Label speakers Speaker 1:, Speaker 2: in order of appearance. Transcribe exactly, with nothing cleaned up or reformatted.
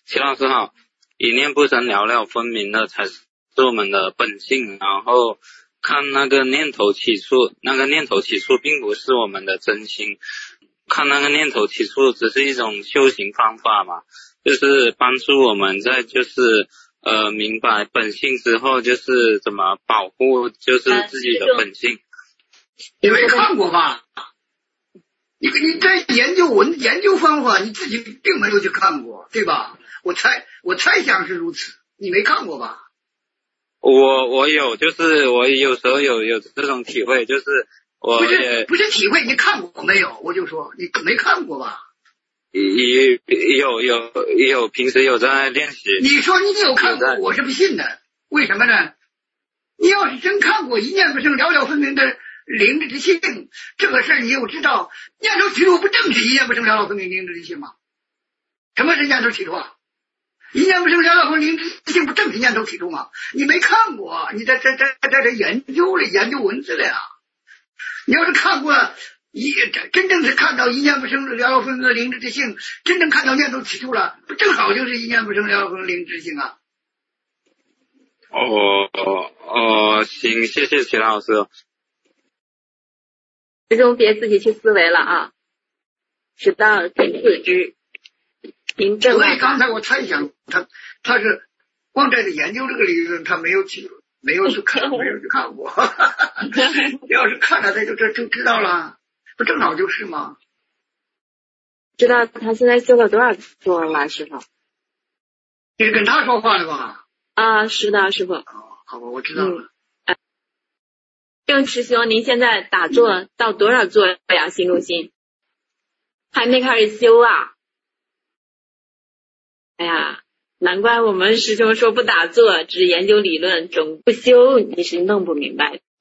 Speaker 1: 齐老师好，一念不生了了分明的才是我们的本性，然后看那个念头起处，那个念头起处并不是我们的真心，看那个念头起处只是一种修行方法嘛，就是帮助我们在就是呃明白本性之后，就是怎么保护就是自己的本性。
Speaker 2: 你没看过吧？你你在研究文研究方法，你自己并没有去看过，对吧？我猜我猜想是如此，你没看过吧？
Speaker 1: 我我有，就是我有时候有有这种体会，就是我也
Speaker 2: 不是不是体会，你看过没有？我就说你没看过吧？
Speaker 1: 有有有有，平时有在练习。
Speaker 2: 你说你有看过，我是不信的。为什么呢？你要是真看过，一念不生了了分明的灵之性这个事儿，你又知道念头起处不正是一念不生了了分明灵之性吗？什么是念头起处啊？一念不生了了分明灵之性不正是念头起处吗？你没看过，你在在在在这研究了研究文字了呀。你要是看过一真正是看到一念不生了了分明的灵之性，真正看到念头起处了，不正好就是一念不生了了分明灵之性啊？
Speaker 1: 哦哦哦，行，谢谢齐老师。
Speaker 3: 师兄别自己去思维了啊，直到天赐之凭证。
Speaker 2: 所以刚才我猜想他他是光在这研究这个理论，他没有去没有去看没有去看过要是看了他就这就知道了，不正好就是吗？
Speaker 3: 知道他现在修了多少座了，师傅？
Speaker 2: 你是跟他说话的吧？
Speaker 3: 啊，是的，师傅。
Speaker 2: 哦，好吧，我知道了。
Speaker 3: 嗯，郑师兄，您现在打坐到多少座呀？心中心还没开始修啊？哎呀，难怪我们师兄说不打坐，只研究理论，总不修，你是弄不明白的。